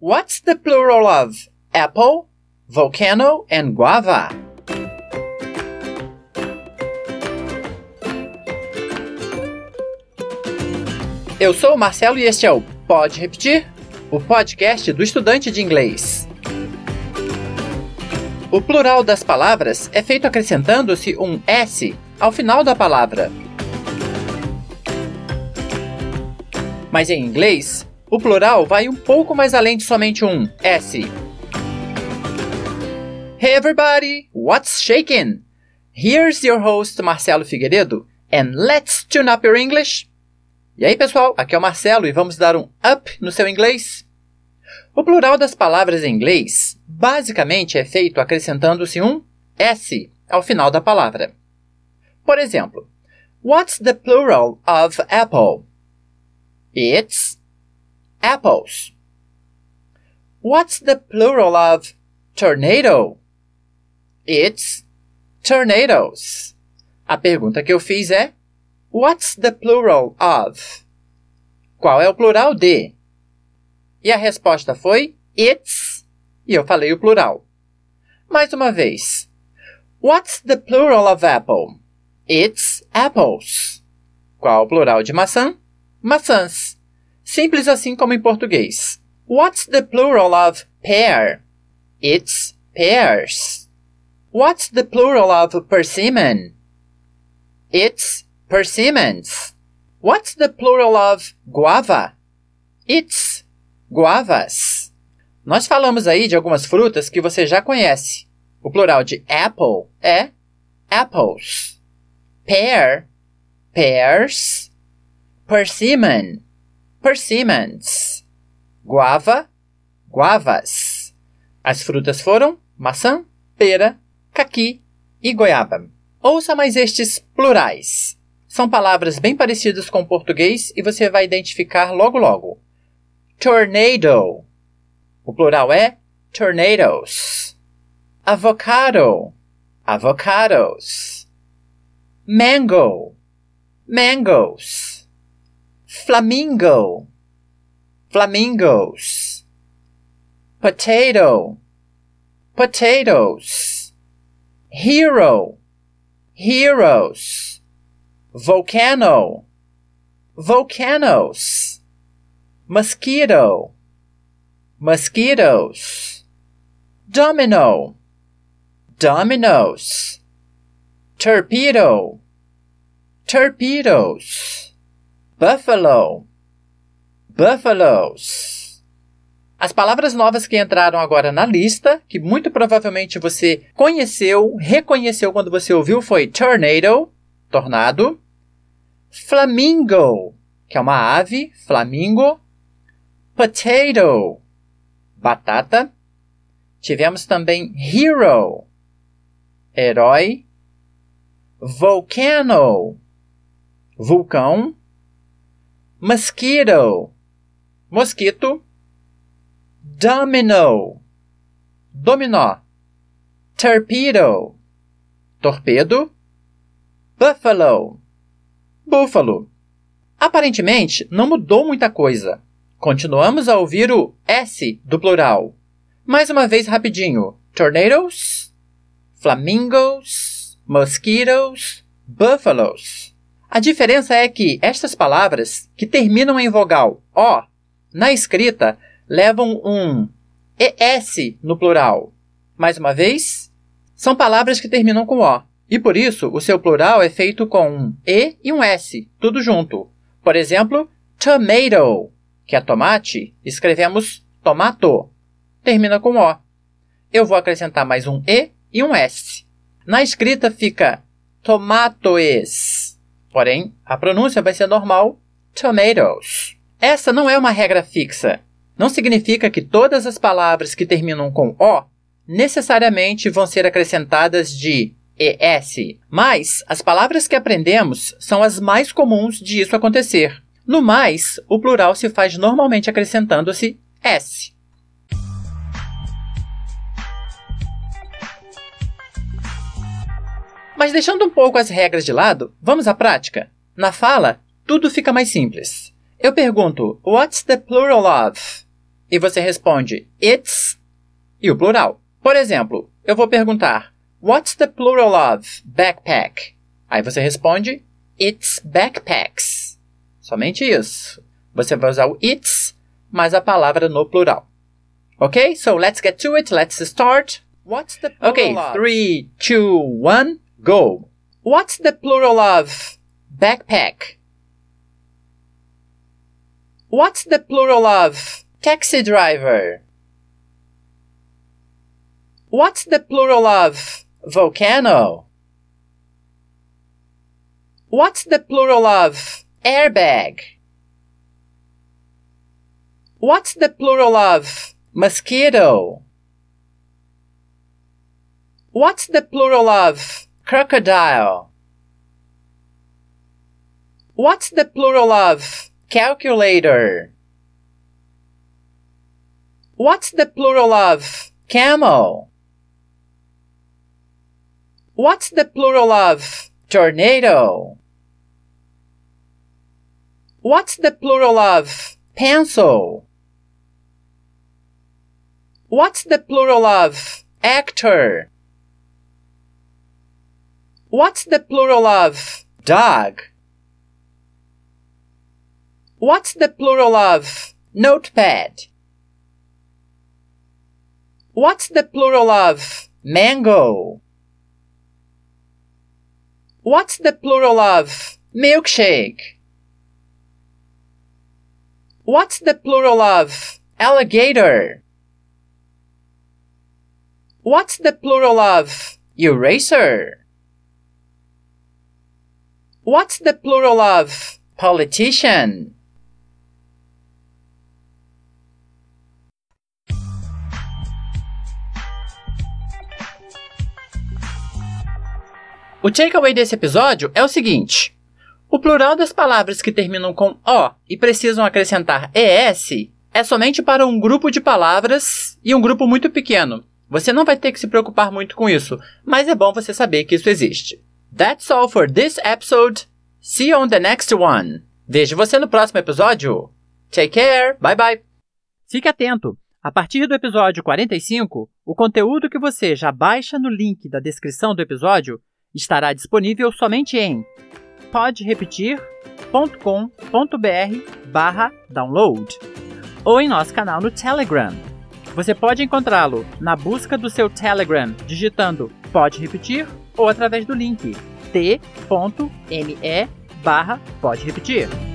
What's the plural of apple, volcano, and guava? Eu sou o Marcelo e este é o Pode Repetir? O podcast do estudante de inglês. O plural das palavras é feito acrescentando-se um S ao final da palavra. Mas em inglês, o plural vai um pouco mais além de somente um S. Hey everybody, what's shaking? Here's your host Marcelo Figueiredo, and let's tune up your English. E aí pessoal, aqui é o Marcelo e vamos dar um up no seu inglês? O plural das palavras em inglês basicamente é feito acrescentando-se um S ao final da palavra. Por exemplo, what's the plural of apple? It's apples. What's the plural of tornado? It's tornadoes. A pergunta que eu fiz é what's the plural of? Qual é o plural de? E a resposta foi it's, e eu falei o plural. Mais uma vez. What's the plural of apple? It's apples. Qual o plural de maçã? Maçãs. Simples assim como em português. What's the plural of pear? It's pears. What's the plural of persimmon? It's persimmons. What's the plural of guava? It's guavas. Nós falamos aí de algumas frutas que você já conhece. O plural de apple é apples. Pear, pears. Persimmon, persimmons. Guava, guavas. As frutas foram maçã, pera, caqui e goiaba. Ouça mais estes plurais. São palavras bem parecidas com o português e você vai identificar logo logo. Tornado. O plural é tornadoes. Avocado. Avocados. Mango. Mangoes. Flamingo. Flamingos. Potato. Potatoes. Hero. Heroes. Volcano. Volcanoes. Mosquito. Mosquitoes. Domino. Dominoes. Torpedo. Torpedoes. Buffalo. Buffaloes. As palavras novas que entraram agora na lista, que muito provavelmente você conheceu, reconheceu quando você ouviu, foi tornado, tornado, flamingo, que é uma ave, flamingo, potato, batata. Tivemos também hero, herói, volcano, vulcão, mosquito, mosquito, domino, dominó, torpedo, torpedo, buffalo, búfalo. Aparentemente, não mudou muita coisa. Continuamos a ouvir o S do plural. Mais uma vez rapidinho. Tornadoes, flamingos, mosquitoes, buffaloes. A diferença é que estas palavras que terminam em vogal O, na escrita, levam um ES no plural. Mais uma vez, são palavras que terminam com O. E por isso, o seu plural é feito com um E e um S, tudo junto. Por exemplo, tomato, que é tomate, escrevemos tomato. Termina com O. Eu vou acrescentar mais um E e um S. Na escrita fica tomatoes. Porém, a pronúncia vai ser normal, tomatoes. Essa não é uma regra fixa. Não significa que todas as palavras que terminam com O necessariamente vão ser acrescentadas de ES. Mas as palavras que aprendemos são as mais comuns de isso acontecer. No mais, o plural se faz normalmente acrescentando-se S. Mas deixando um pouco as regras de lado, vamos à prática? Na fala, tudo fica mais simples. Eu pergunto, what's the plural of? e você responde its e o plural. Por exemplo, eu vou perguntar What's the plural of backpack? Aí você responde It's backpacks. Somente isso. Você vai usar o its mais a palavra no plural. Ok? So let's get to it. Let's start. What's the plural of? 3, 2, 1, go. What's the plural of backpack? What's the plural of taxi driver? What's the plural of volcano? What's the plural of airbag? What's the plural of mosquito? What's the plural of crocodile? What's the plural of calculator? What's the plural of camel? What's the plural of tornado? What's the plural of pencil? What's the plural of actor? What's the plural of dog? What's the plural of notepad? What's the plural of mango? What's the plural of milkshake? What's the plural of alligator? What's the plural of eraser? What's the plural of politician? O takeaway desse episódio é o seguinte. O plural das palavras que terminam com O e precisam acrescentar ES é somente para um grupo de palavras e um grupo muito pequeno. Você não vai ter que se preocupar muito com isso, mas é bom você saber que isso existe. That's all for this episode. See you on the next one. Vejo você no próximo episódio. Take care. Bye bye. Fique atento. A partir do episódio 45, o conteúdo que você já baixa no link da descrição do episódio estará disponível somente em podrepetir.com.br/download ou em nosso canal no Telegram. Você pode encontrá-lo na busca do seu Telegram digitando Pode Repetir ou através do link t.me/podrepetir.